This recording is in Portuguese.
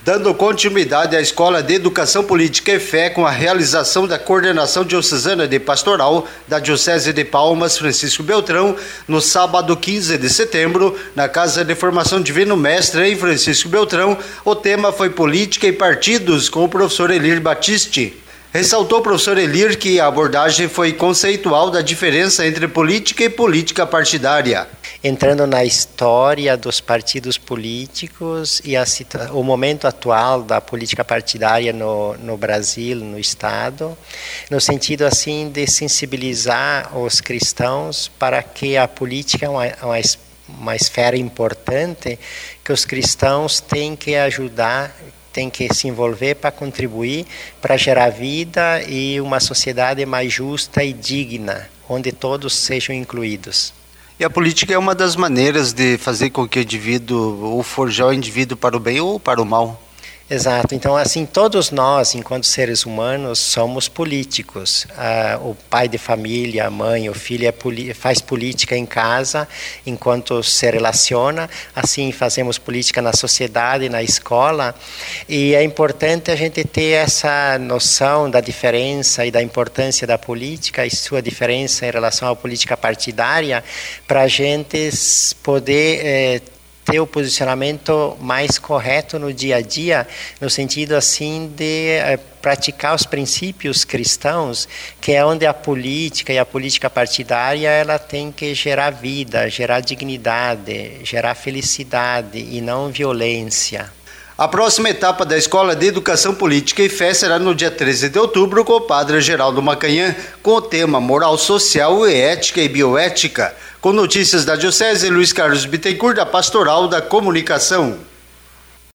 Dando continuidade à Escola de Educação Política e Fé com a realização da Coordenação Diocesana de Pastoral da Diocese de Palmas, Francisco Beltrão, no sábado 15 de setembro, na Casa de Formação Divino Mestre em Francisco Beltrão, o tema foi Política e Partidos com o professor Elir Batiste. Ressaltou o professor Elir que a abordagem foi conceitual da diferença entre política e política partidária. Entrando na história dos partidos políticos e o momento atual da política partidária no Brasil, no Estado, no sentido assim de sensibilizar os cristãos para que a política é uma esfera importante que os cristãos têm que ajudar, tem que se envolver para contribuir, para gerar vida e uma sociedade mais justa e digna, onde todos sejam incluídos. E a política é uma das maneiras de fazer com que o indivíduo, ou forjar o indivíduo para o bem ou para o mal. Exato. Então, assim, todos nós, enquanto seres humanos, somos políticos. O pai de família, a mãe, o filho faz política em casa, enquanto se relaciona. Assim, fazemos política na sociedade, na escola. E é importante a gente ter essa noção da diferença e da importância da política e sua diferença em relação à política partidária, para a gente poder ter o posicionamento mais correto no dia a dia, no sentido assim de praticar os princípios cristãos, que é onde a política e a política partidária ela tem que gerar vida, gerar dignidade, gerar felicidade e não violência. A próxima etapa da Escola de Educação Política e Fé será no dia 13 de outubro com o padre Geraldo Macanhã, com o tema Moral Social e Ética e Bioética. Com notícias da Diocese, Luiz Carlos Bittencourt, da Pastoral da Comunicação.